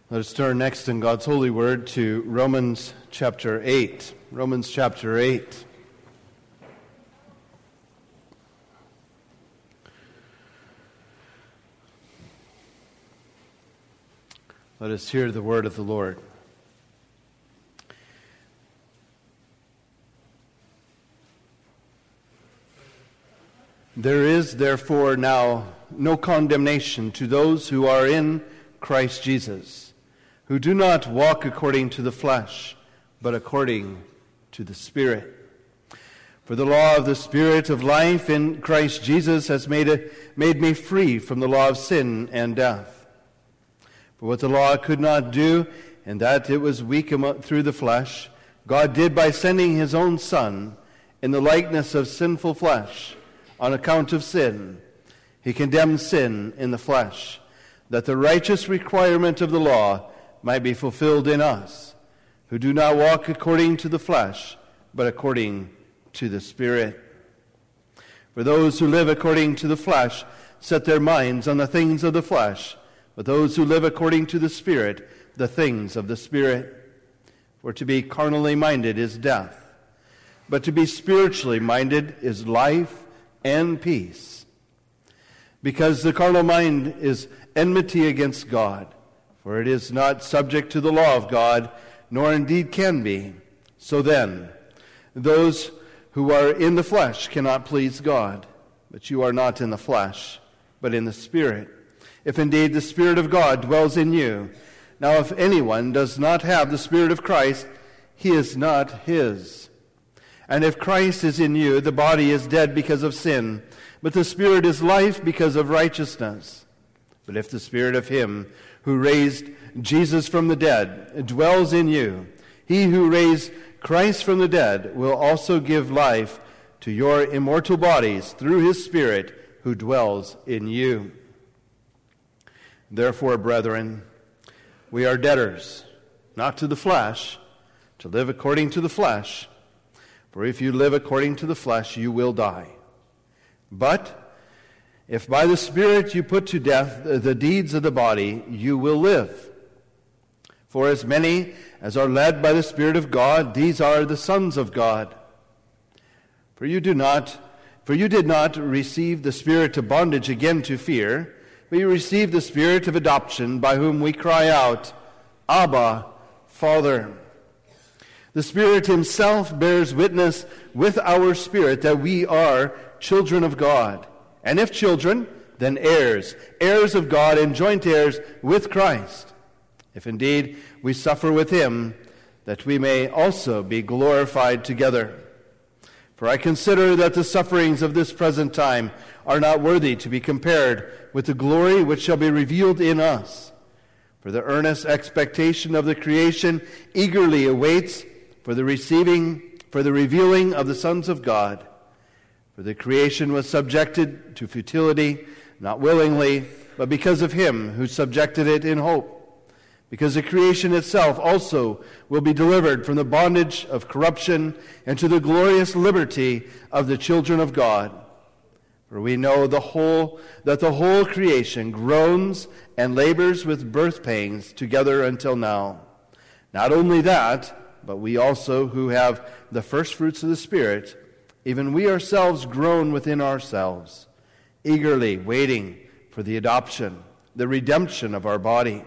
Let us turn next in God's holy word to Romans chapter 8. Romans chapter 8. Let us hear the word of the Lord. There is therefore now no condemnation to those who are in Christ Jesus, who do not walk according to the flesh, but according to the Spirit. For the law of the Spirit of life in Christ Jesus has made me free from the law of sin and death. For what the law could not do, in that it was weak through the flesh, God did by sending his own Son in the likeness of sinful flesh. On account of sin, he condemned sin in the flesh, that the righteous requirement of the law might be fulfilled in us, who do not walk according to the flesh, but according to the Spirit. For those who live according to the flesh set their minds on the things of the flesh, but those who live according to the Spirit, the things of the Spirit. For to be carnally minded is death, but to be spiritually minded is life and peace. Because the carnal mind is enmity against God, for it is not subject to the law of God, nor indeed can be. So then, those who are in the flesh cannot please God. But you are not in the flesh, but in the Spirit, if indeed the Spirit of God dwells in you. Now if anyone does not have the Spirit of Christ, he is not his. And if Christ is in you, the body is dead because of sin, but the Spirit is life because of righteousness. But if the Spirit of him who raised Jesus from the dead dwells in you, he who raised Christ from the dead will also give life to your immortal bodies through his Spirit who dwells in you. Therefore, brethren, we are debtors, not to the flesh, to live according to the flesh. For if you live according to the flesh, you will die. But if by the Spirit you put to death the deeds of the body, you will live. For as many as are led by the Spirit of God, these are the sons of God. For you did not receive the spirit of bondage again to fear, but you received the Spirit of adoption, by whom we cry out, Abba, Father. The Spirit himself bears witness with our spirit that we are children of God. And if children, then heirs, heirs of God and joint heirs with Christ. If indeed we suffer with him, that we may also be glorified together. For I consider that the sufferings of this present time are not worthy to be compared with the glory which shall be revealed in us. For the earnest expectation of the creation eagerly awaits for the revealing of the sons of God. For the creation was subjected to futility, not willingly, but because of him who subjected it in hope. Because the creation itself also will be delivered from the bondage of corruption into the glorious liberty of the children of God. For we know that the whole creation groans and labors with birth pangs together until now. Not only that, but we also who have the first fruits of the Spirit, even we ourselves groan within ourselves, eagerly waiting for the adoption, the redemption of our body.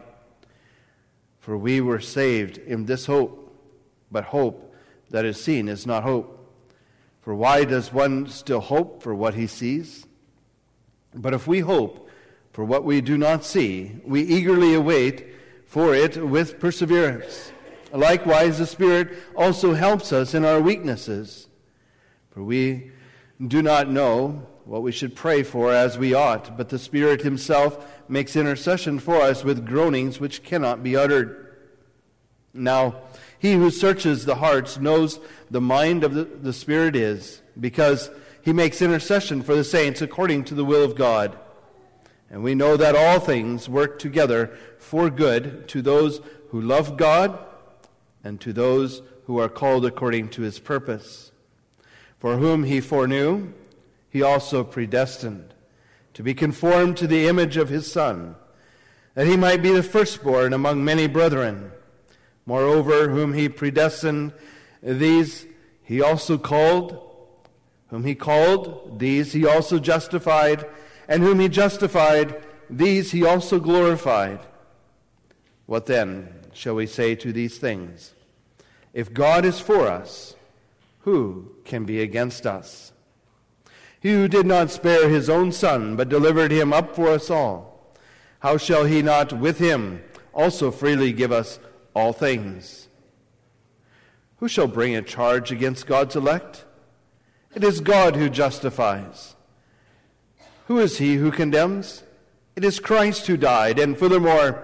For we were saved in this hope, but hope that is seen is not hope. For why does one still hope for what he sees? But if we hope for what we do not see, we eagerly await for it with perseverance. Likewise, the Spirit also helps us in our weaknesses. For we do not know what we should pray for as we ought, but the Spirit himself makes intercession for us with groanings which cannot be uttered. Now, he who searches the hearts knows the mind of the Spirit is, because he makes intercession for the saints according to the will of God. And we know that all things work together for good to those who love God and to those who are called according to his purpose. For whom he foreknew, he also predestined to be conformed to the image of his Son, that he might be the firstborn among many brethren. Moreover, whom he predestined, these he also called. Whom he called, these he also justified. And whom he justified, these he also glorified. What then shall we say to these things? If God is for us, who can be against us? He who did not spare his own Son, but delivered him up for us all, how shall he not with him also freely give us all things? Who shall bring a charge against God's elect? It is God who justifies. Who is he who condemns? It is Christ who died, and furthermore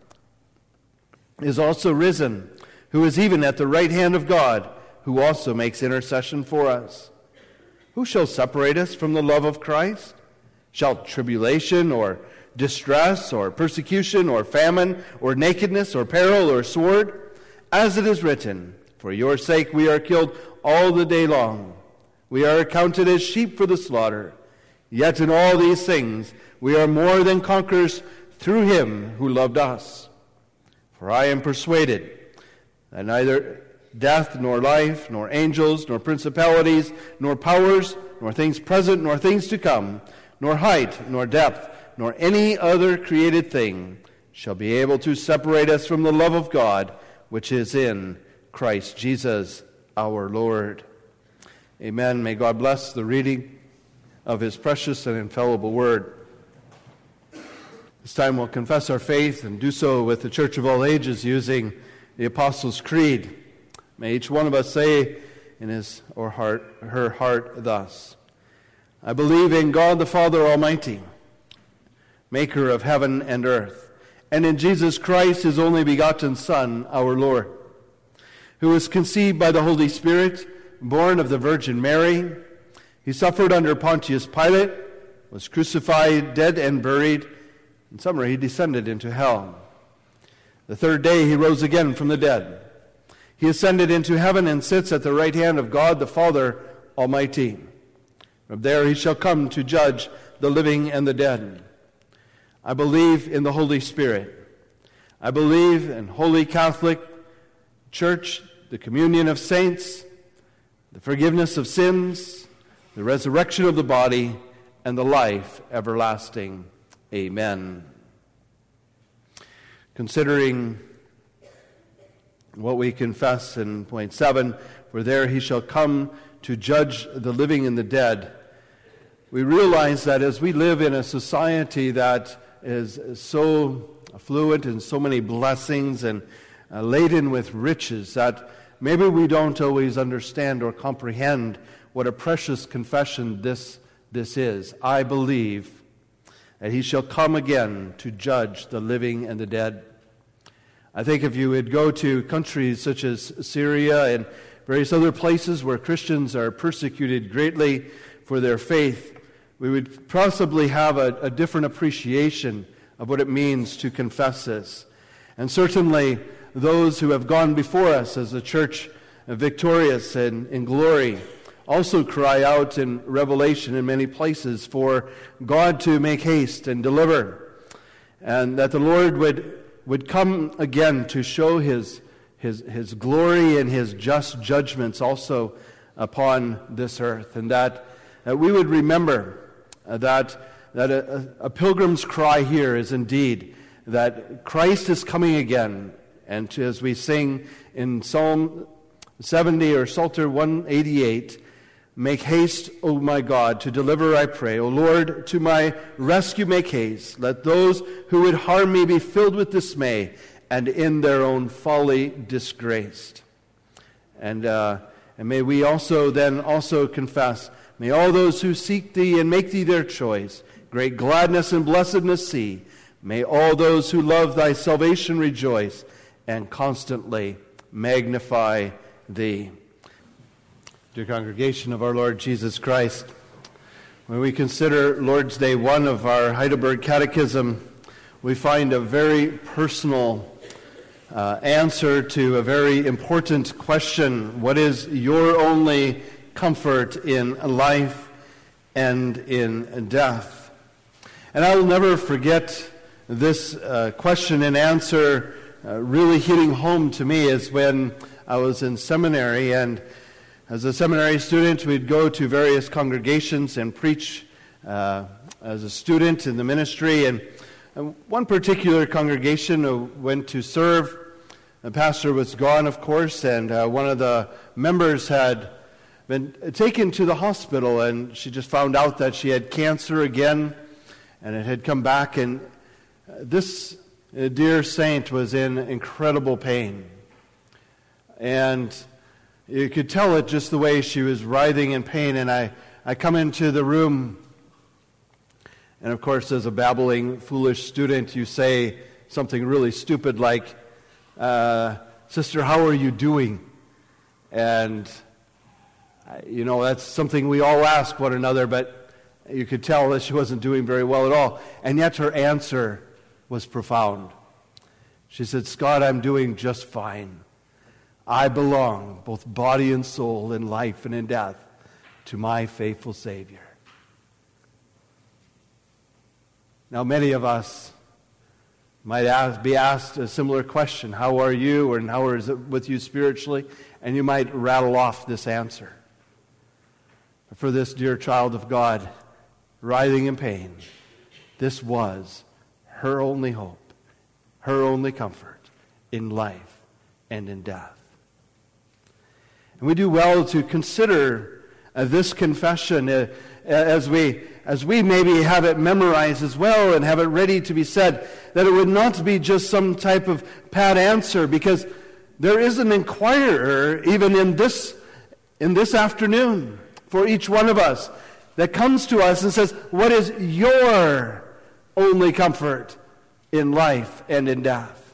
is also risen, who is even at the right hand of God, who also makes intercession for us. Who shall separate us from the love of Christ? Shall tribulation or distress or persecution or famine or nakedness or peril or sword? As it is written, for your sake we are killed all the day long. We are accounted as sheep for the slaughter. Yet in all these things we are more than conquerors through him who loved us. For I am persuaded that neither death, nor life, nor angels, nor principalities, nor powers, nor things present, nor things to come, nor height, nor depth, nor any other created thing shall be able to separate us from the love of God, which is in Christ Jesus our Lord. Amen. May God bless the reading of his precious and infallible word. This time we'll confess our faith and do so with the Church of All Ages using the Apostles' Creed. May each one of us say in his or her heart thus: I believe in God the Father Almighty, maker of heaven and earth, and in Jesus Christ, his only begotten Son, our Lord, who was conceived by the Holy Spirit, born of the Virgin Mary. He suffered under Pontius Pilate, was crucified, dead, and buried. In summary, he descended into hell. The third day he rose again from the dead. He ascended into heaven and sits at the right hand of God the Father Almighty. From there he shall come to judge the living and the dead. I believe in the Holy Spirit. I believe in Holy Catholic Church, the communion of saints, the forgiveness of sins, the resurrection of the body, and the life everlasting. Amen. Considering what we confess in point 7, for there he shall come to judge the living and the dead, we realize that as we live in a society that is so affluent and so many blessings and laden with riches, that maybe we don't always understand or comprehend what a precious confession this is. I believe that he shall come again to judge the living and the dead. I think if you would go to countries such as Syria and various other places where Christians are persecuted greatly for their faith, we would possibly have a different appreciation of what it means to confess this. And certainly those who have gone before us as a church victorious and in glory also cry out in Revelation in many places for God to make haste and deliver, and that the Lord would come again to show his glory and his just judgments also upon this earth, and that we would remember that a pilgrim's cry here is indeed that Christ is coming again. And as we sing in Psalm 70 or Psalter 188, make haste, O my God, to deliver, I pray. O Lord, to my rescue make haste. Let those who would harm me be filled with dismay, and in their own folly disgraced. And may we also confess, may all those who seek thee and make thee their choice great gladness and blessedness see. May all those who love thy salvation rejoice and constantly magnify thee. Dear congregation of our Lord Jesus Christ, when we consider Lord's Day 1 of our Heidelberg Catechism, we find a very personal answer to a very important question. What is your only comfort in life and in death? And I will never forget this question and answer really hitting home to me is when I was in seminary, and as a seminary student, we'd go to various congregations and preach as a student in the ministry. And one particular congregation I went to serve, the pastor was gone, of course, and one of the members had been taken to the hospital, and she just found out that she had cancer again, and it had come back, and this dear saint was in incredible pain. And you could tell it just the way she was writhing in pain. And I come into the room, and of course, as a babbling, foolish student, you say something really stupid like, "Sister, how are you doing?" And, that's something we all ask one another, but you could tell that she wasn't doing very well at all. And yet her answer was profound. She said, "Scott, I'm doing just fine. I belong, both body and soul, in life and in death, to my faithful Savior." Now, many of us might be asked a similar question: how are you, and how is it with you spiritually? And you might rattle off this answer. But for this dear child of God, writhing in pain, this was her only hope, her only comfort in life and in death. And we do well to consider this confession as we maybe have it memorized as well and have it ready to be said, that it would not be just some type of pat answer, because there is an inquirer even in this afternoon for each one of us that comes to us and says, "What is your only comfort in life and in death?"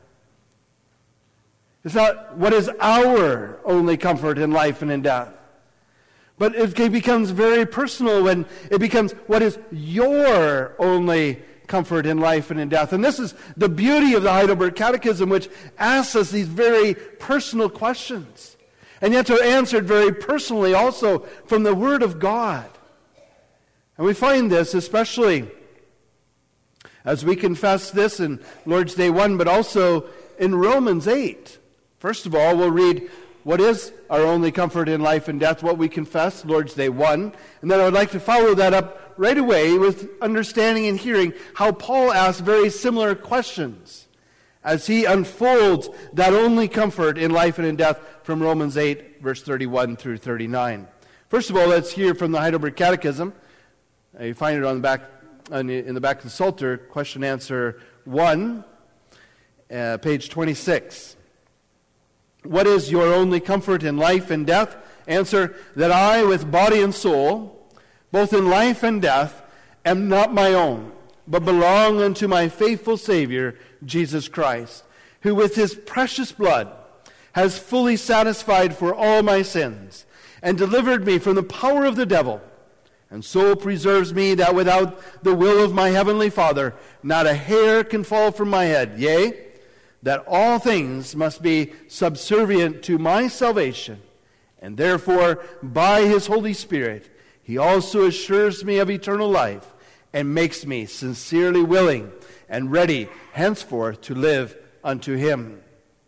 It's not what is our only comfort in life and in death. But it becomes very personal when it becomes, what is your only comfort in life and in death? And this is the beauty of the Heidelberg Catechism, which asks us these very personal questions. And yet they're answered very personally also from the Word of God. And we find this especially as we confess this in Lord's Day 1, but also in Romans 8. First of all, we'll read what is our only comfort in life and death, what we confess, Lord's Day 1. And then I would like to follow that up right away with understanding and hearing how Paul asks very similar questions as he unfolds that only comfort in life and in death from Romans 8, verse 31 through 39. First of all, let's hear from the Heidelberg Catechism. You find it on the back, in the back of the Psalter, question answer 1, page 26. What is your only comfort in life and death? Answer, that I, with body and soul, both in life and death, am not my own, but belong unto my faithful Savior, Jesus Christ, who with his precious blood has fully satisfied for all my sins, and delivered me from the power of the devil, and so preserves me that without the will of my heavenly Father, not a hair can fall from my head, yea, that all things must be subservient to my salvation, and therefore, by his Holy Spirit, he also assures me of eternal life, and makes me sincerely willing and ready henceforth to live unto him.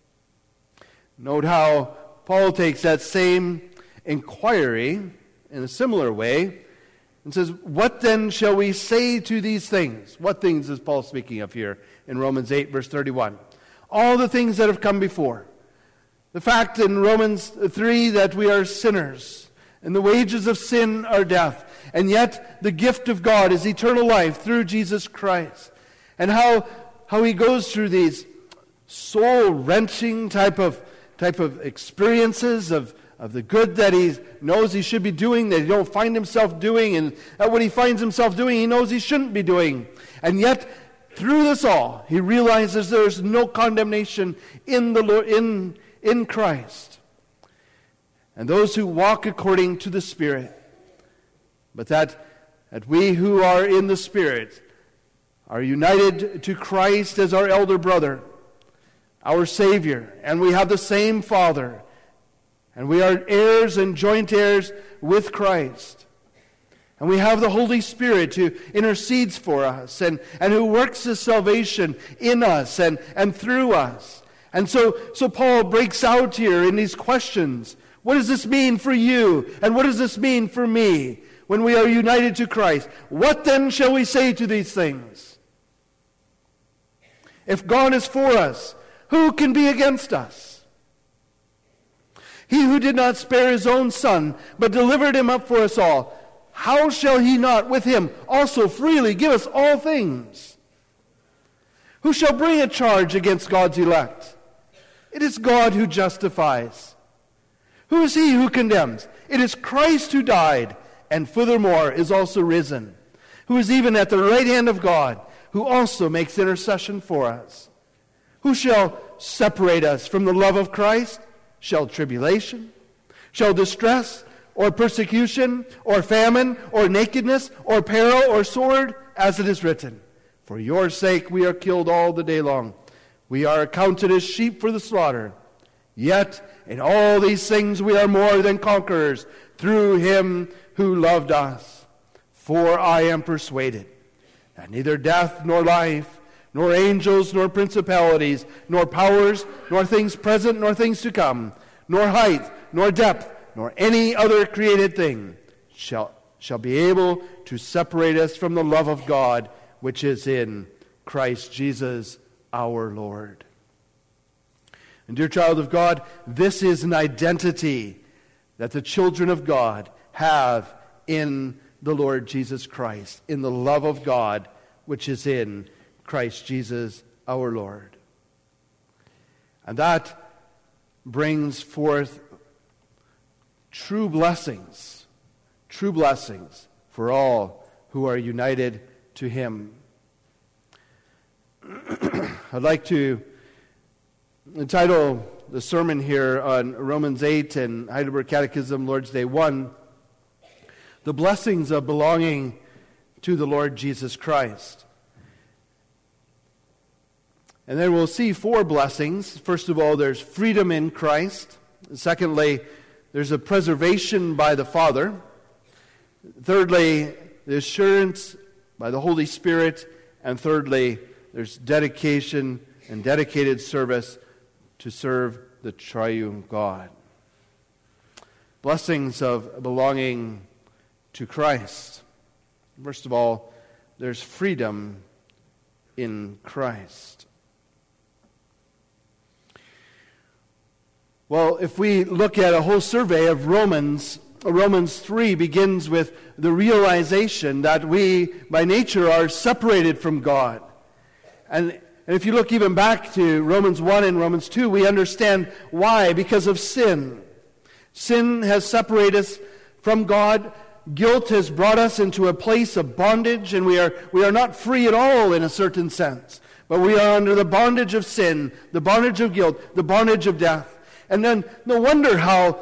Note how Paul takes that same inquiry in a similar way and says, what then shall we say to these things? What things is Paul speaking of here in Romans 8, verse 31? All the things that have come before. The fact in Romans 3 that we are sinners, and the wages of sin are death, and yet the gift of God is eternal life through Jesus Christ. And how he goes through these soul-wrenching type of experiences of the good that he knows he should be doing, that he don't find himself doing, and what he finds himself doing, he knows he shouldn't be doing. And yet, through this all, he realizes there's no condemnation in the Lord, in Christ. And those who walk according to the Spirit, but that we who are in the Spirit are united to Christ as our elder brother, our Savior, and we have the same Father, and we are heirs and joint heirs with Christ. And we have the Holy Spirit who intercedes for us and who works His salvation in us and through us. And so Paul breaks out here in these questions. What does this mean for you? And what does this mean for me when we are united to Christ? What then shall we say to these things? If God is for us, who can be against us? He who did not spare His own Son, but delivered Him up for us all, how shall He not with Him also freely give us all things? Who shall bring a charge against God's elect? It is God who justifies. Who is he who condemns? It is Christ who died, and furthermore is also risen, who is even at the right hand of God, who also makes intercession for us. Who shall separate us from the love of Christ? Shall tribulation, shall distress, or persecution, or famine, or nakedness, or peril, or sword? As it is written, for your sake we are killed all the day long. We are accounted as sheep for the slaughter. Yet in all these things we are more than conquerors through Him who loved us. For I am persuaded that neither death nor life, nor angels nor principalities, nor powers, nor things present nor things to come, nor height, nor depth, nor any other created thing shall be able to separate us from the love of God which is in Christ Jesus our Lord. And dear child of God, this is an identity that the children of God have in the Lord Jesus Christ, in the love of God which is in Christ Jesus our Lord. And that brings forth true blessings for all who are united to Him. I'd like to entitle the sermon here on Romans 8 and Heidelberg Catechism, Lord's Day 1, The Blessings of Belonging to the Lord Jesus Christ. And then we'll see 4 blessings. First of all, there's freedom in Christ. Secondly, there's a preservation by the Father. Thirdly, the assurance by the Holy Spirit. And thirdly, there's dedication and dedicated service to serve the triune God. Blessings of belonging to Christ. First of all, there's freedom in Christ. Well, if we look at a whole survey of Romans 3 begins with the realization that we, by nature, are separated from God. And if you look even back to Romans 1 and Romans 2, we understand why. Because of sin. Sin has separated us from God. Guilt has brought us into a place of bondage, and we are not free at all in a certain sense. But we are under the bondage of sin, the bondage of guilt, the bondage of death. And then no wonder how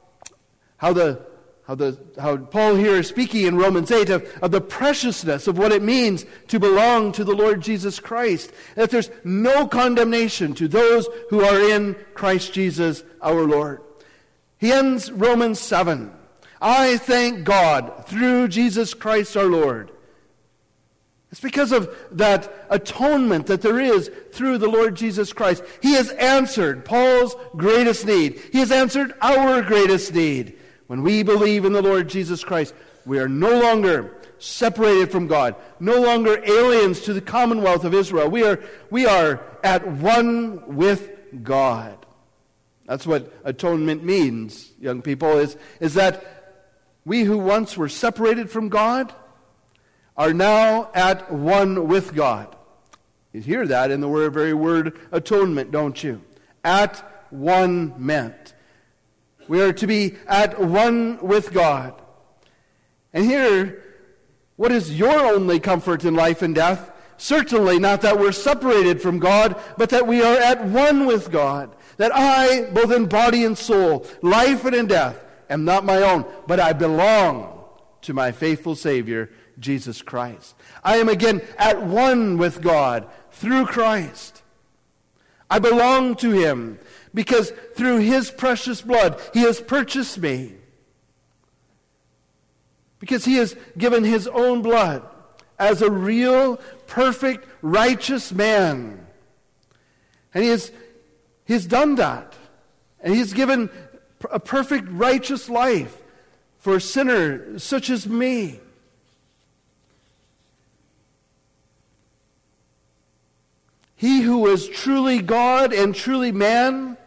Paul here is speaking in Romans 8 of the preciousness of what it means to belong to the Lord Jesus Christ. That there's no condemnation to those who are in Christ Jesus our Lord. He ends Romans 7. I thank God through Jesus Christ our Lord. It's because of that atonement that there is through the Lord Jesus Christ. He has answered Paul's greatest need. He has answered our greatest need. When we believe in the Lord Jesus Christ, we are no longer separated from God, no longer aliens to the commonwealth of Israel. We are at one with God. That's what atonement means, young people, is that we who once were separated from God are now at one with God. You hear that in the very word atonement, don't you? At one meant. We are to be at one with God. And here, what is your only comfort in life and death? Certainly not that we're separated from God, but that we are at one with God. That I, both in body and soul, life and in death, am not my own, but I belong to my faithful Savior, Jesus Christ. I am again at one with God through Christ. I belong to Him because through His precious blood He has purchased me. Because he has given his own blood as a real, perfect, righteous man. And he's done that. And he's given a perfect, righteous life for a sinner such as me. He who was truly God and truly man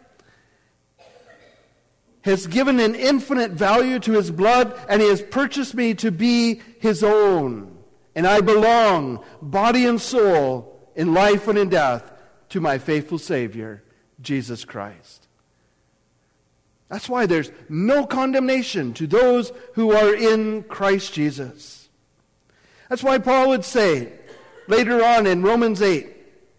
has given an infinite value to his blood, and he has purchased me to be his own. And I belong, body and soul, in life and in death, to my faithful Savior, Jesus Christ. That's why there's no condemnation to those who are in Christ Jesus. That's why Paul would say later on in Romans 8,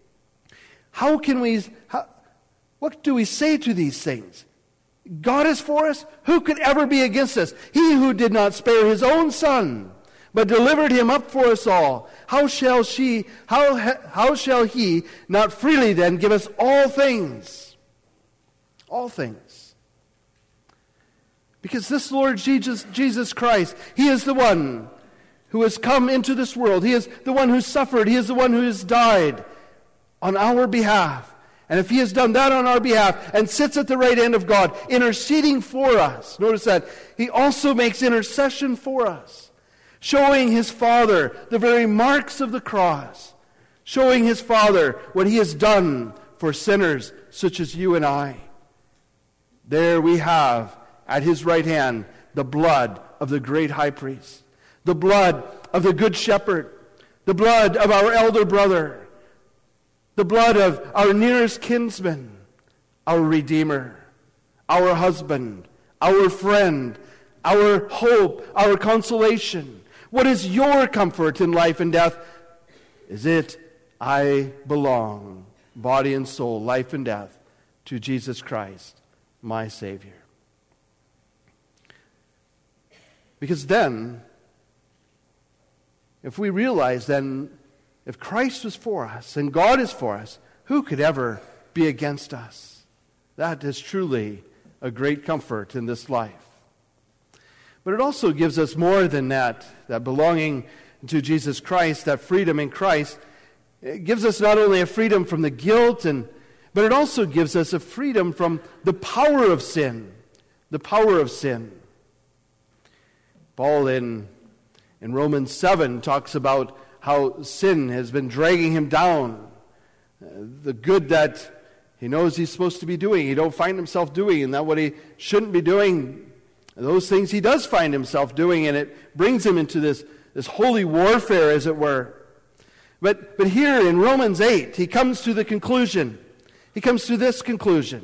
what do we say to these things? God is for us. Who could ever be against us? He who did not spare his own son, but delivered him up for us all, how shall he not freely then give us all things? All things. Because this Lord Jesus Christ, he is the one who has come into this world. He is the one who suffered. He is the one who has died on our behalf. And if he has done that on our behalf and sits at the right hand of God, interceding for us, notice that he also makes intercession for us, showing his Father the very marks of the cross, showing his Father what he has done for sinners such as you and I. There we have at his right hand the blood of the great high priest, the blood of the good shepherd, the blood of our elder brother, the blood of our nearest kinsman, our Redeemer, our husband, our friend, our hope, our consolation. What is your comfort in life and death? Is it, I belong, body and soul, life and death, to Jesus Christ, my Savior. Because then, if we realize then, if Christ was for us and God is for us, who could ever be against us? That is truly a great comfort in this life. But it also gives us more than that belonging to Jesus Christ, that freedom in Christ. It gives us not only a freedom from the guilt, but it also gives us a freedom from the power of sin. The power of sin. Paul in Romans 7 talks about how sin has been dragging him down. The good that he knows he's supposed to be doing, he don't find himself doing, and that what he shouldn't be doing, those things he does find himself doing, and it brings him into this holy warfare, as it were. But here in Romans 8, he comes to the conclusion. He comes to this conclusion.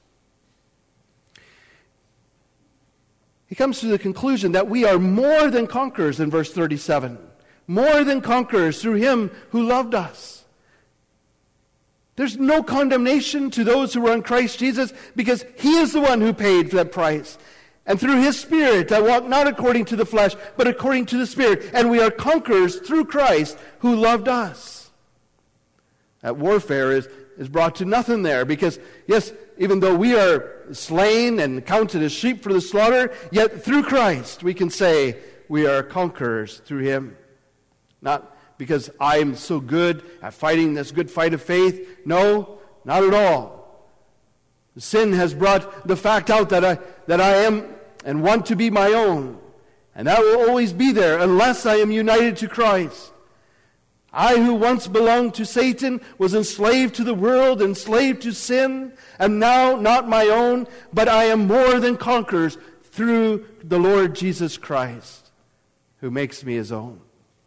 He comes to the conclusion that we are more than conquerors in verse 37. More than conquerors through him who loved us. There's no condemnation to those who are in Christ Jesus, because he is the one who paid for that price. And through his Spirit, I walk not according to the flesh, but according to the Spirit. And we are conquerors through Christ who loved us. That warfare is brought to nothing there, because, yes, even though we are slain and counted as sheep for the slaughter, yet through Christ we can say we are conquerors through him. Not because I am so good at fighting this good fight of faith. No, not at all. Sin has brought the fact out that I am and want to be my own. And that will always be there unless I am united to Christ. I who once belonged to Satan was enslaved to the world, enslaved to sin, am now not my own, but I am more than conquerors through the Lord Jesus Christ, who makes me his own.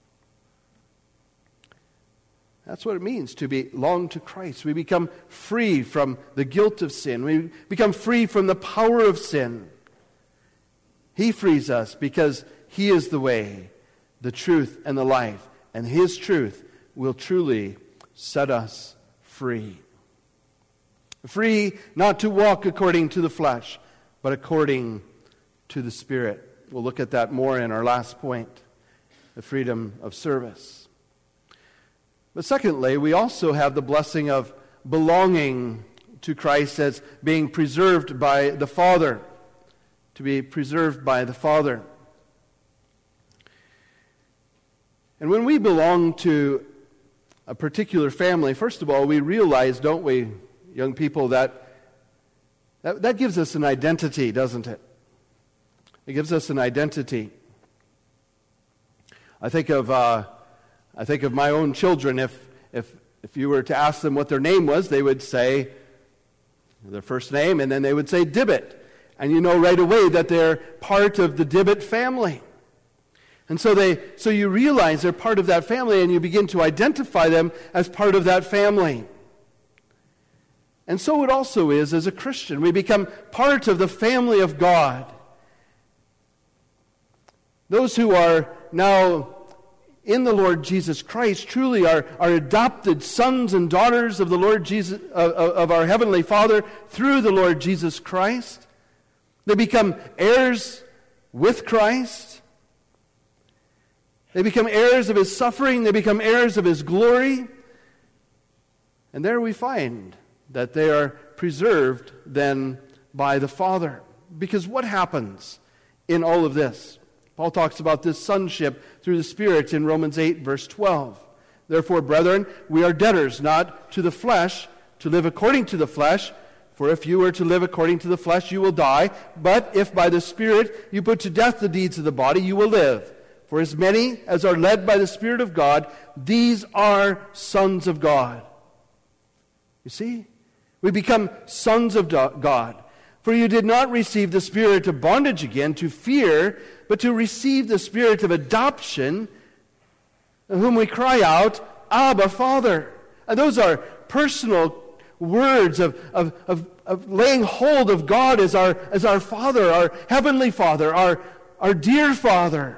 That's what it means to belong to Christ. We become free from the guilt of sin. We become free from the power of sin. He frees us because he is the way, the truth, and the life. And his truth will truly set us free. Free not to walk according to the flesh, but according to the Spirit. We'll look at that more in our last point, the freedom of service. But secondly, we also have the blessing of belonging to Christ as being preserved by the Father. To be preserved by the Father. And when we belong to a particular family, first of all, we realize, don't we, young people, that gives us an identity, doesn't it? It gives us an identity. I think of my own children. If you were to ask them what their name was, they would say their first name, and then they would say Dibbit. And you know right away that they're part of the Dibbit family. And so you realize they're part of that family, and you begin to identify them as part of that family. And so it also is as a Christian. We become part of the family of God. Those who are now in the Lord Jesus Christ truly are adopted sons and daughters of the Lord Jesus, of our Heavenly Father through the Lord Jesus Christ. They become heirs with Christ. They become heirs of His suffering. They become heirs of His glory. And there we find that they are preserved then by the Father. Because what happens in all of this? Paul talks about this sonship through the Spirit in Romans 8, verse 12. Therefore, brethren, we are debtors, not to the flesh, to live according to the flesh. For if you were to live according to the flesh, you will die. But if by the Spirit you put to death the deeds of the body, you will live. For as many as are led by the Spirit of God, these are sons of God. You see? We become sons of God. For you did not receive the spirit of bondage again to fear, but to receive the spirit of adoption, whom we cry out, Abba, Father. And those are personal words of laying hold of God as our Father, our Heavenly Father, our dear Father.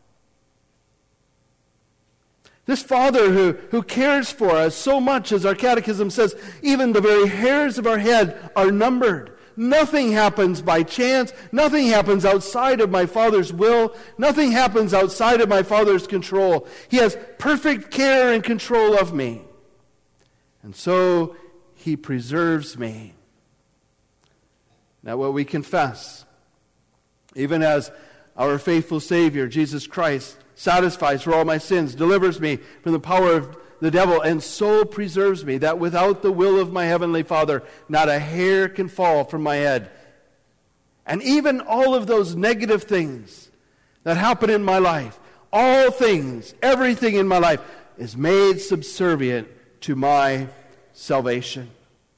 This Father who cares for us so much, as our catechism says, even the very hairs of our head are numbered. Nothing happens by chance. Nothing happens outside of my Father's will. Nothing happens outside of my Father's control. He has perfect care and control of me. And so He preserves me. Now what we confess, even as our faithful Savior, Jesus Christ, satisfies for all my sins, delivers me from the power of the devil, and so preserves me, that without the will of my Heavenly Father, not a hair can fall from my head. And even all of those negative things that happen in my life, all things, everything in my life, is made subservient to my salvation.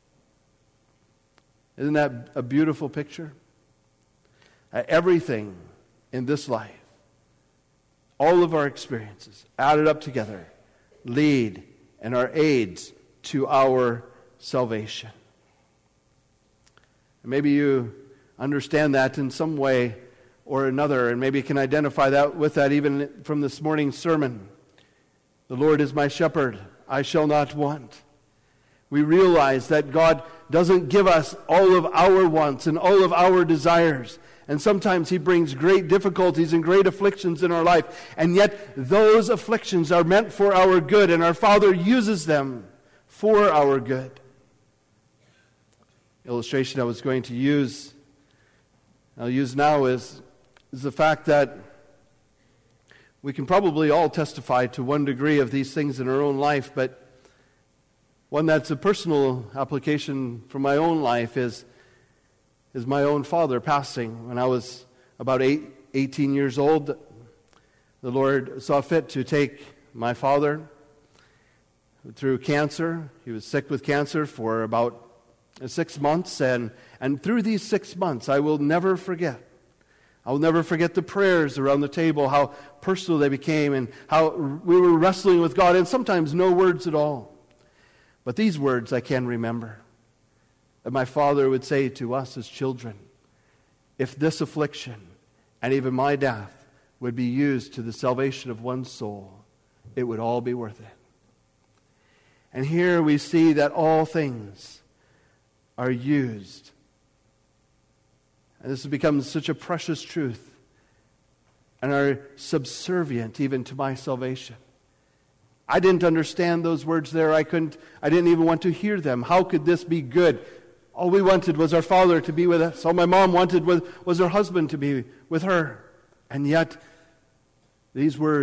Isn't that a beautiful picture? Everything in this life, all of our experiences added up together, lead and are aids to our salvation. And maybe you understand that in some way or another, and maybe you can identify that with that even from this morning's sermon. The Lord is my shepherd, I shall not want. We realize that God doesn't give us all of our wants and all of our desires. And sometimes He brings great difficulties and great afflictions in our life. And yet those afflictions are meant for our good, and our Father uses them for our good. Illustration I was going to use, I'll use now, is the fact that we can probably all testify to one degree of these things in our own life, but one that's a personal application from my own life is my own father passing. When I was about 18 years old, the Lord saw fit to take my father through cancer. He was sick with cancer for about 6 months, and through these 6 months, I will never forget. I will never forget the prayers around the table, how personal they became, and how we were wrestling with God, and sometimes no words at all. But these words I can remember, that my Father would say to us as children, if this affliction and even my death would be used to the salvation of one soul, it would all be worth it. And here we see that all things are used. And this has become such a precious truth, and are subservient even to my salvation. I didn't understand those words there. I didn't even want to hear them. How could this be good? All we wanted was our father to be with us. All my mom wanted was her husband to be with her. And yet, these words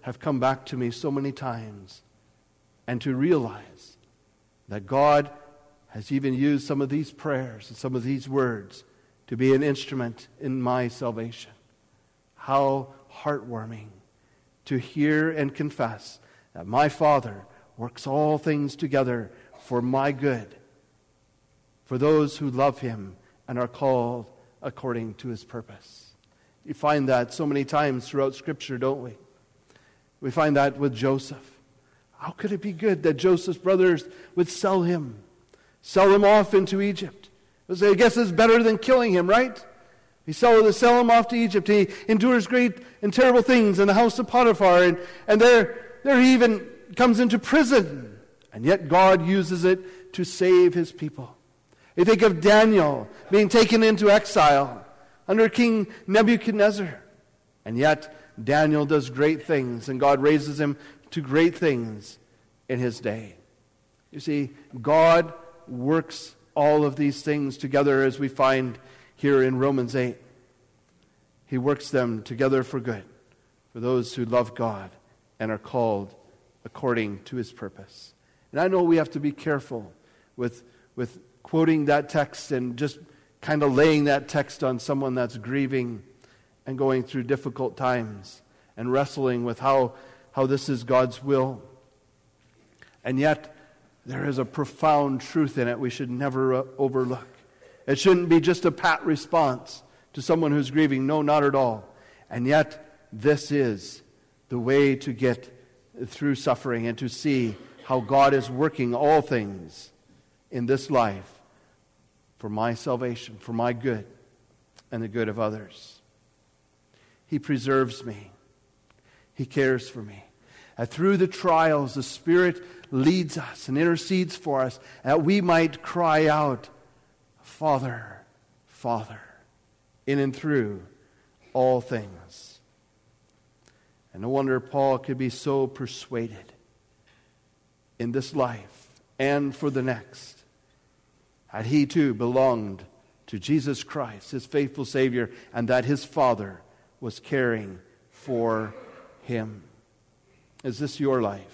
have come back to me so many times, and to realize that God has even used some of these prayers and some of these words to be an instrument in my salvation. How heartwarming to hear and confess that my Father works all things together for my good, for those who love Him and are called according to His purpose. You find that so many times throughout Scripture, don't we? We find that with Joseph. How could it be good that Joseph's brothers would sell him off into Egypt? I guess it's better than killing him, right? They sell him off to Egypt. He endures great and terrible things in the house of Potiphar, and there he even comes into prison. And yet God uses it to save His people. You think of Daniel being taken into exile under King Nebuchadnezzar. And yet Daniel does great things, and God raises him to great things in his day. You see, God works all of these things together, as we find here in Romans 8. He works them together for good, for those who love God and are called according to His purpose. And I know we have to be careful with quoting that text and just kind of laying that text on someone that's grieving and going through difficult times and wrestling with how this is God's will. And yet, there is a profound truth in it we should never overlook. It shouldn't be just a pat response to someone who's grieving. No, not at all. And yet, this is the way to get through suffering and to see how God is working all things in this life for my salvation, for my good, and the good of others. He preserves me. He cares for me. And through the trials, the Spirit leads us and intercedes for us, that we might cry out, Father, Father, in and through all things. And no wonder Paul could be so persuaded in this life and for the next, that he too belonged to Jesus Christ, his faithful Savior, and that his Father was caring for him. Is this your life?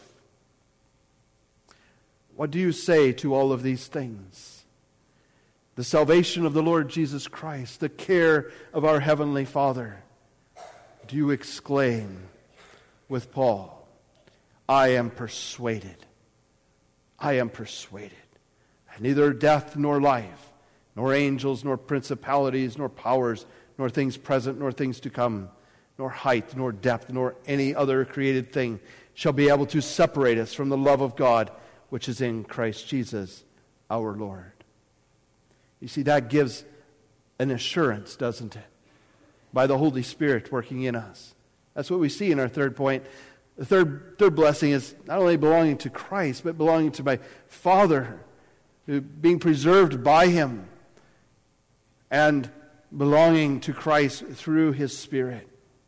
What do you say to all of these things? The salvation of the Lord Jesus Christ, the care of our Heavenly Father. Do you exclaim with Paul, I am persuaded. I am persuaded. And neither death nor life, nor angels, nor principalities, nor powers, nor things present, nor things to come, nor height, nor depth, nor any other created thing shall be able to separate us from the love of God, which is in Christ Jesus our Lord. You see, that gives an assurance, doesn't it? By the Holy Spirit working in us. That's what we see in our third point. The third blessing is not only belonging to Christ, but belonging to my Father, being preserved by Him, and belonging to Christ through His Spirit.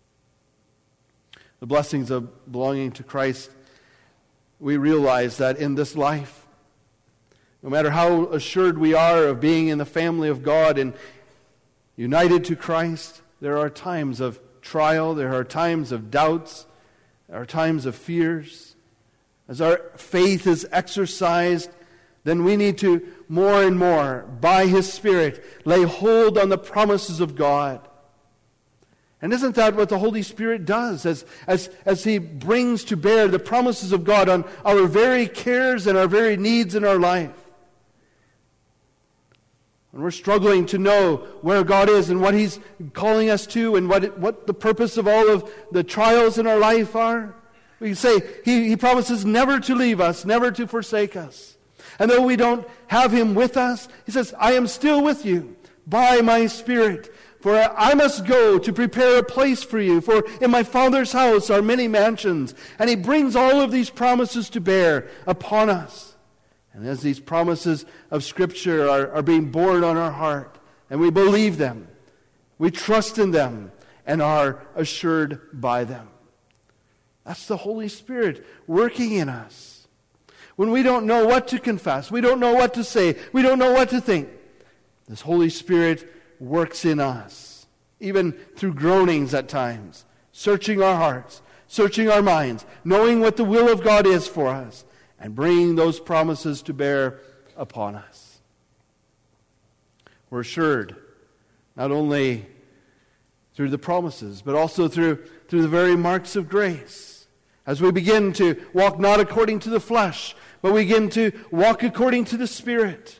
The blessings of belonging to Christ, we realize that in this life, no matter how assured we are of being in the family of God and united to Christ, there are times of trial, there are times of doubts, there are times of fears. As our faith is exercised, then we need to more and more, by His Spirit, lay hold on the promises of God. And isn't that what the Holy Spirit does as He brings to bear the promises of God on our very cares and our very needs in our life? When we're struggling to know where God is and what He's calling us to and what the purpose of all of the trials in our life are, we can say He promises never to leave us, never to forsake us. And though we don't have Him with us, He says, I am still with you by my Spirit. For I must go to prepare a place for you. For in my Father's house are many mansions. And He brings all of these promises to bear upon us. And as these promises of Scripture are being borne on our heart, and we believe them, we trust in them, and are assured by them. That's the Holy Spirit working in us. When we don't know what to confess, we don't know what to say, we don't know what to think, this Holy Spirit works in us, even through groanings at times, searching our hearts searching our minds, knowing what the will of God is for us, and bringing those promises to bear upon us. We're assured not only through the promises, but also through the very marks of grace. As we begin to walk not according to the flesh, but we begin to walk according to the Spirit.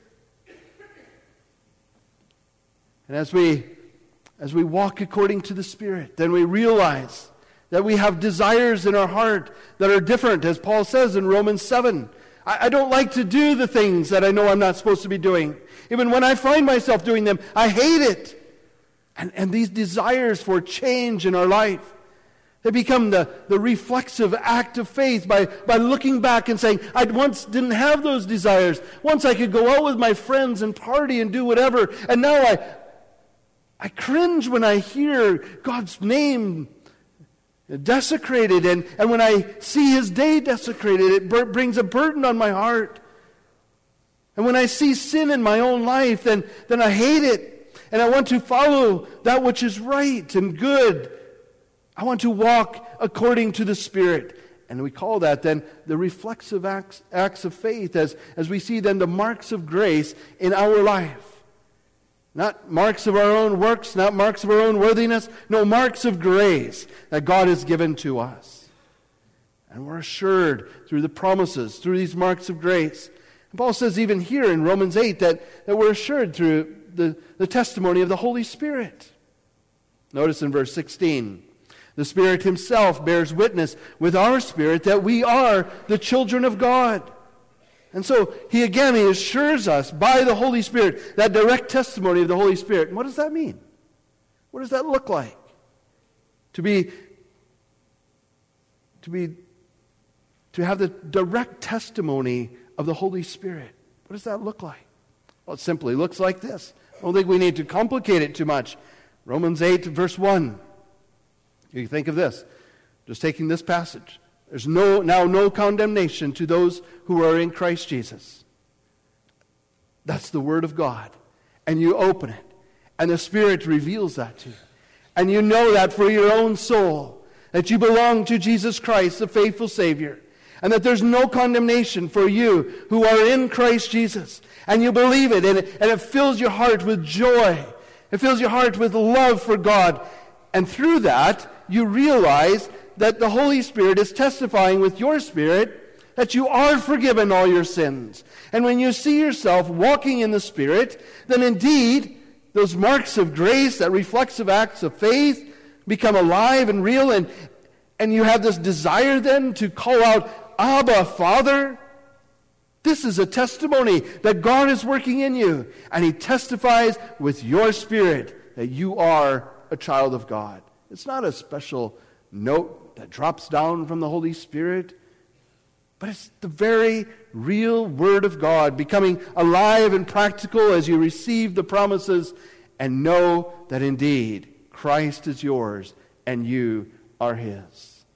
And as we walk according to the Spirit, then we realize that we have desires in our heart that are different, as Paul says in Romans 7. I don't like to do the things that I know I'm not supposed to be doing. Even when I find myself doing them, I hate it. And these desires for change in our life, they become the reflexive act of faith by looking back and saying, I once didn't have those desires. Once I could go out with my friends and party and do whatever. And now I cringe when I hear God's name desecrated. And when I see His day desecrated, it brings a burden on my heart. And when I see sin in my own life, then I hate it. And I want to follow that which is right and good. I want to walk according to the Spirit. And we call that then the reflexive acts of faith as we see then the marks of grace in our life. Not marks of our own works, not marks of our own worthiness, no, marks of grace that God has given to us. And we're assured through the promises, through these marks of grace. And Paul says even here in Romans 8 that we're assured through the testimony of the Holy Spirit. Notice in verse 16, the Spirit Himself bears witness with our spirit that we are the children of God. And so He assures us by the Holy Spirit, that direct testimony of the Holy Spirit. And what does that mean? What does that look like? To have the direct testimony of the Holy Spirit. What does that look like? Well, it simply looks like this. I don't think we need to complicate it too much. Romans 8, verse 1. You think of this. Just taking this passage. There's now no condemnation to those who are in Christ Jesus. That's the Word of God. And you open it. And the Spirit reveals that to you. And you know that for your own soul. That you belong to Jesus Christ, the faithful Savior. And that there's no condemnation for you who are in Christ Jesus. And you believe it, and it fills your heart with joy. It fills your heart with love for God. And through that, you realize that the Holy Spirit is testifying with your spirit that you are forgiven all your sins. And when you see yourself walking in the Spirit, then indeed, those marks of grace, that reflexive acts of faith, become alive and real. And you have this desire then to call out, Abba, Father. This is a testimony that God is working in you. And He testifies with your spirit that you are a child of God. It's not a special note that drops down from the Holy Spirit, but it's the very real Word of God becoming alive and practical as you receive the promises and know that indeed Christ is yours and you are His.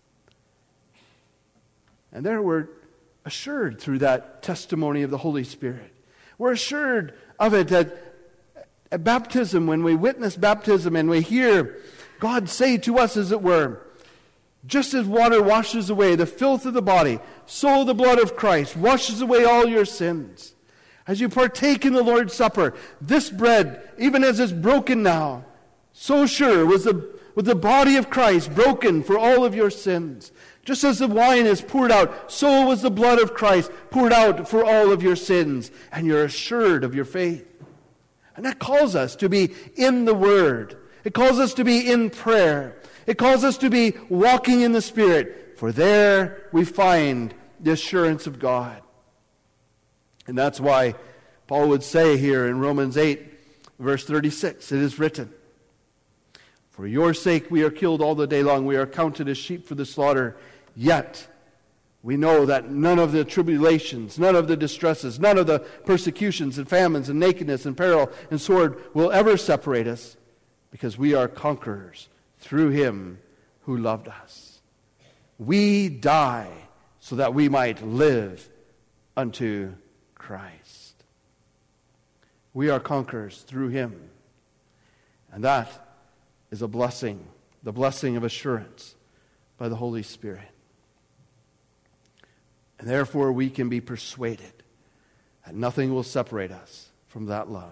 And there we're assured through that testimony of the Holy Spirit. We're assured of it at baptism, when we witness baptism and we hear God say to us, as it were, just as water washes away the filth of the body, so the blood of Christ washes away all your sins. As you partake in the Lord's Supper, this bread, even as it's broken now, so sure was the body of Christ broken for all of your sins. Just as the wine is poured out, so was the blood of Christ poured out for all of your sins. And you're assured of your faith. And that calls us to be in the Word. It calls us to be in prayer. It calls us to be walking in the Spirit. For there we find the assurance of God. And that's why Paul would say here in Romans 8, verse 36, it is written, For your sake we are killed all the day long. We are counted as sheep for the slaughter. Yet we know that none of the tribulations, none of the distresses, none of the persecutions and famines and nakedness and peril and sword will ever separate us, because we are conquerors through Him who loved us. We die so that we might live unto Christ. We are conquerors through Him. And that is a blessing, the blessing of assurance, by the Holy Spirit. And therefore we can be persuaded that nothing will separate us from that love.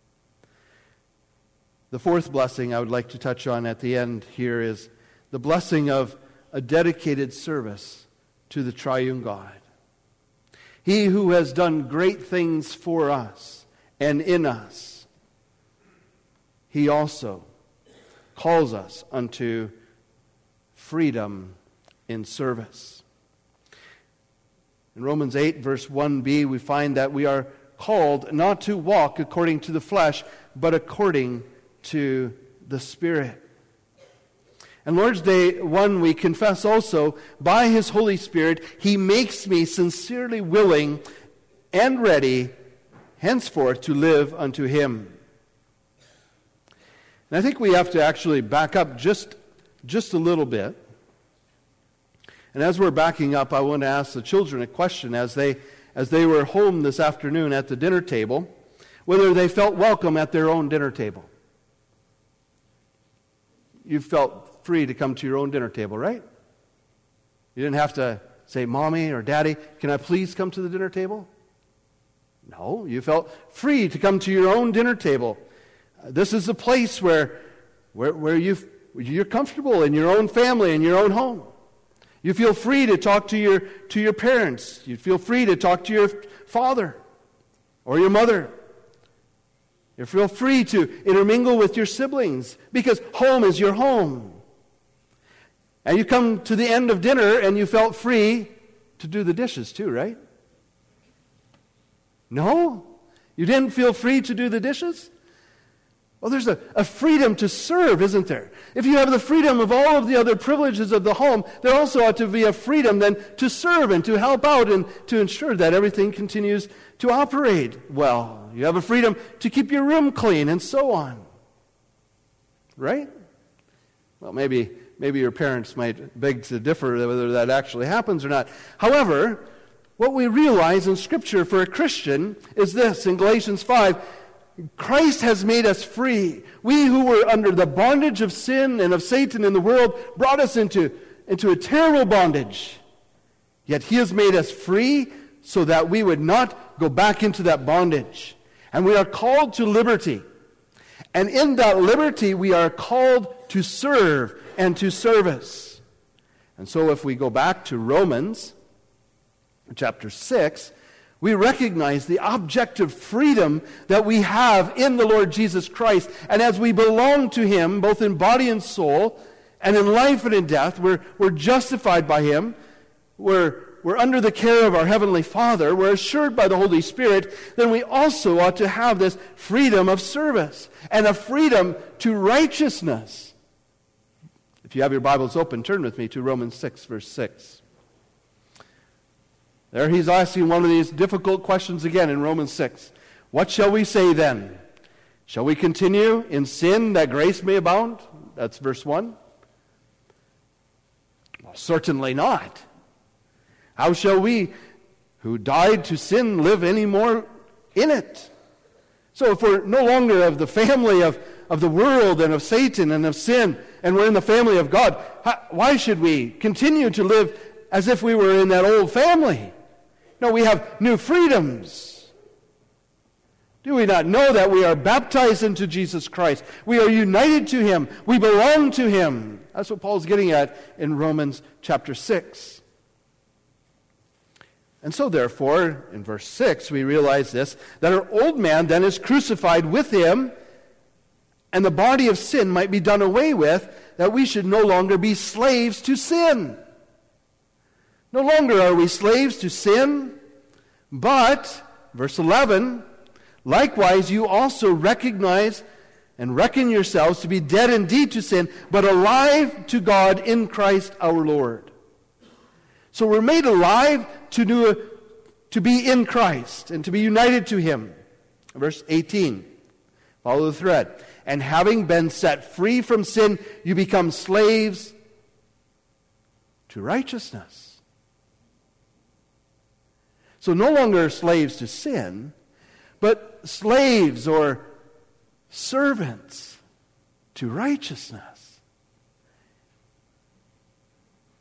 The fourth blessing I would like to touch on at the end here is the blessing of a dedicated service to the triune God. He who has done great things for us and in us, He also calls us unto freedom in service. In Romans 8, verse 1b, we find that we are called not to walk according to the flesh, but according to the Spirit. And Lord's Day 1, we confess also, by His Holy Spirit, He makes me sincerely willing and ready henceforth to live unto Him. And I think we have to actually back up just a little bit. And as we're backing up, I want to ask the children a question as they were home this afternoon at the dinner table, whether they felt welcome at their own dinner table. You felt free to come to your own dinner table, right? You didn't have to say, Mommy or Daddy, can I please come to the dinner table? No, you felt free to come to your own dinner table. This is a place where you're comfortable in your own family, in your own home. You feel free to talk to your parents. You feel free to talk to your father or your mother. You feel free to intermingle with your siblings because home is your home. And you come to the end of dinner and you felt free to do the dishes too, right? No? You didn't feel free to do the dishes? Well, there's a freedom to serve, isn't there? If you have the freedom of all of the other privileges of the home, there also ought to be a freedom then to serve and to help out and to ensure that everything continues to operate well. You have a freedom to keep your room clean and so on. Right? Well, maybe your parents might beg to differ whether that actually happens or not. However, what we realize in Scripture for a Christian is this, in Galatians 5, Christ has made us free. We who were under the bondage of sin and of Satan in the world brought us into a terrible bondage. Yet He has made us free so that we would not go back into that bondage. And we are called to liberty. And in that liberty we are called to serve and to service. And so if we go back to Romans chapter 6, we recognize the objective freedom that we have in the Lord Jesus Christ. And as we belong to Him, both in body and soul, and in life and in death, we're justified by Him. We're under the care of our Heavenly Father. We're assured by the Holy Spirit. Then we also ought to have this freedom of service and a freedom to righteousness. If you have your Bibles open, turn with me to Romans 6, verse 6. There he's asking one of these difficult questions again in Romans 6. What shall we say then? Shall we continue in sin that grace may abound? That's verse 1. Well, certainly not. How shall we who died to sin live any more in it? So if we're no longer of the family of the world and of Satan and of sin, and we're in the family of God, why should we continue to live as if we were in that old family? No, we have new freedoms. Do we not know that we are baptized into Jesus Christ? We are united to Him. We belong to Him. That's what Paul's getting at in Romans chapter 6. And so therefore, in verse 6, we realize this, that our old man then is crucified with Him, and the body of sin might be done away with, that we should no longer be slaves to sin. No longer are we slaves to sin, but, verse 11, likewise you also recognize and reckon yourselves to be dead indeed to sin, but alive to God in Christ our Lord. So we're made alive to be in Christ and to be united to Him. Verse 18, follow the thread. And having been set free from sin, you become slaves to righteousness. So no longer slaves to sin, but slaves or servants to righteousness.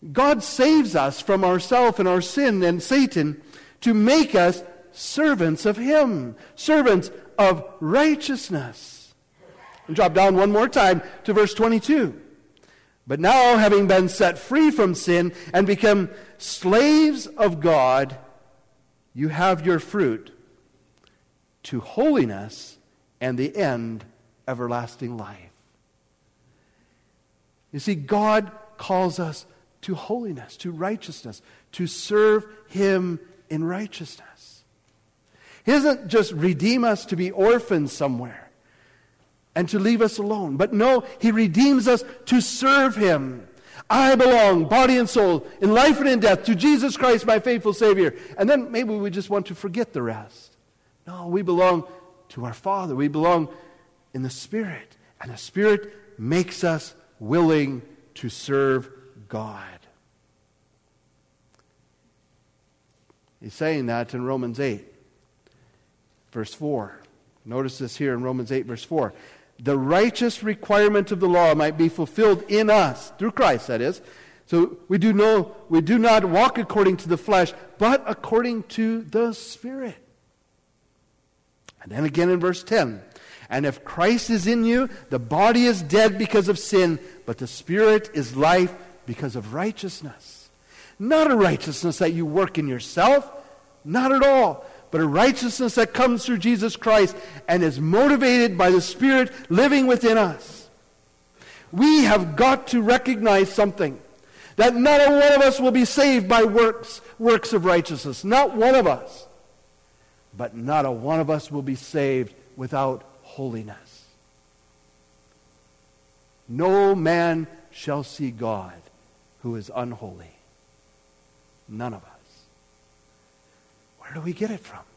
God saves us from ourself and our sin and Satan to make us servants of Him, servants of righteousness. And drop down one more time to verse 22. But now, having been set free from sin and become slaves of God, you have your fruit to holiness and the end, everlasting life. You see, God calls us to holiness, to righteousness, to serve Him in righteousness. He doesn't just redeem us to be orphans somewhere and to leave us alone. But no, He redeems us to serve Him. I belong, body and soul, in life and in death, to Jesus Christ, my faithful Savior. And then maybe we just want to forget the rest. No, we belong to our Father. We belong in the Spirit. And the Spirit makes us willing to serve God. He's saying that in Romans 8, verse 4. Notice this here in Romans 8, verse 4. The righteous requirement of the law might be fulfilled in us, through Christ, that is. So we do not walk according to the flesh, but according to the Spirit. And then again in verse 10. And if Christ is in you, the body is dead because of sin, but the Spirit is life because of righteousness. Not a righteousness that you work in yourself, not at all, but a righteousness that comes through Jesus Christ and is motivated by the Spirit living within us. We have got to recognize something, that not a one of us will be saved by works of righteousness. Not one of us. But not a one of us will be saved without holiness. No man shall see God who is unholy. None of us. Where do we get it from?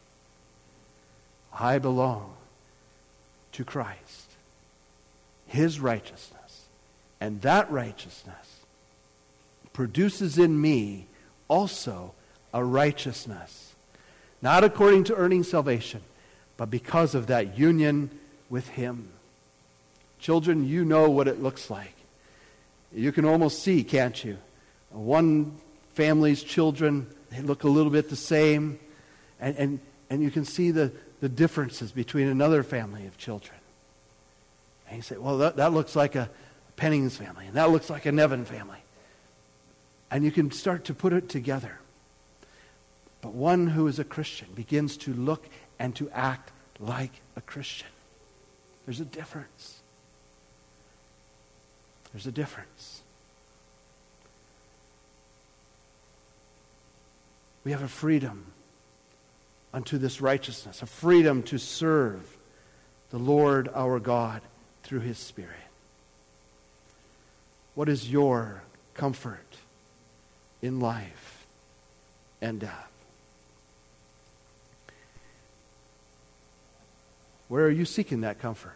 I belong to Christ, His righteousness, and that righteousness produces in me also a righteousness, not according to earning salvation, but because of that union with Him. Children, you know what it looks like. You can almost see, can't you? One family's children, they look a little bit the same. And you can see the differences between another family of children. And you say, well, that looks like a Pennings family, and that looks like a Nevin family. And you can start to put it together. But one who is a Christian begins to look and to act like a Christian. There's a difference. There's a difference. We have a freedom unto this righteousness, a freedom to serve the Lord our God through His Spirit. What is your comfort in life and death? Where are you seeking that comfort?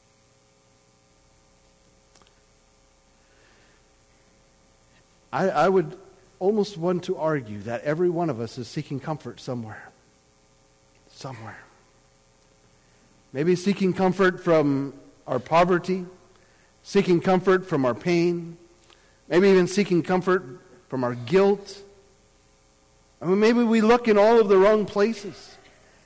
I would almost want to argue that every one of us is seeking comfort somewhere. Somewhere. Maybe seeking comfort from our poverty, seeking comfort from our pain, maybe even seeking comfort from our guilt. I mean, maybe we look in all of the wrong places.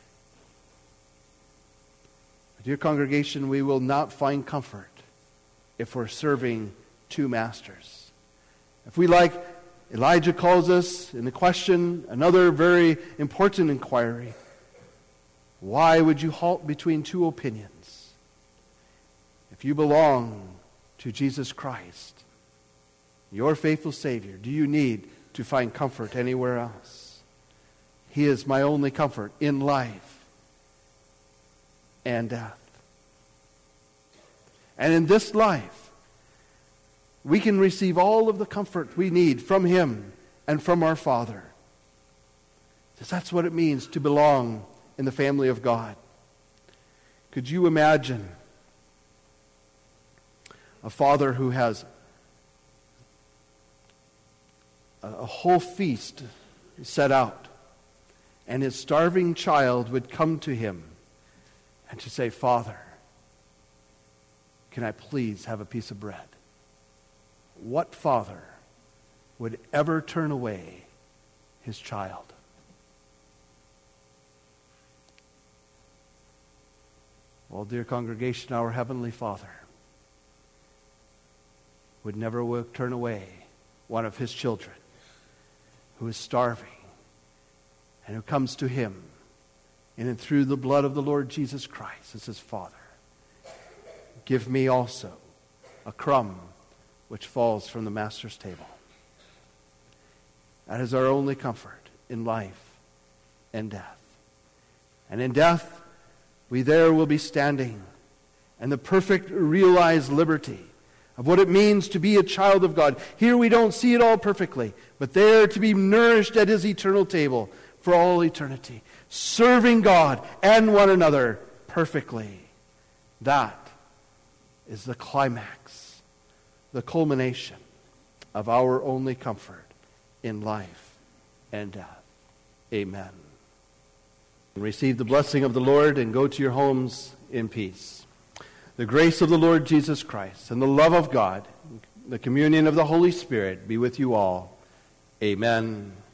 Dear congregation, we will not find comfort if we're serving two masters. If we, like Elijah calls us in the question, another very important inquiry, why would you halt between two opinions? If you belong to Jesus Christ, your faithful Savior, do you need to find comfort anywhere else? He is my only comfort in life and death. And in this life, we can receive all of the comfort we need from Him and from our Father. Because that's what it means to belong in the family of God. Could you imagine a father who has a whole feast set out, and his starving child would come to him and to say, Father, can I please have a piece of bread? What father would ever turn away his child. Well, dear congregation, our Heavenly Father would never turn away one of his children who is starving and who comes to him in and through the blood of the Lord Jesus Christ as his Father. Give me also a crumb which falls from the Master's table. That is our only comfort in life and death. And in death, we there will be standing, and the perfect realized liberty of what it means to be a child of God. Here we don't see it all perfectly, but there to be nourished at his eternal table for all eternity, serving God and one another perfectly. That is the climax, the culmination of our only comfort in life and death. Amen. Receive the blessing of the Lord and go to your homes in peace. The grace of the Lord Jesus Christ and the love of God, the communion of the Holy Spirit be with you all. Amen.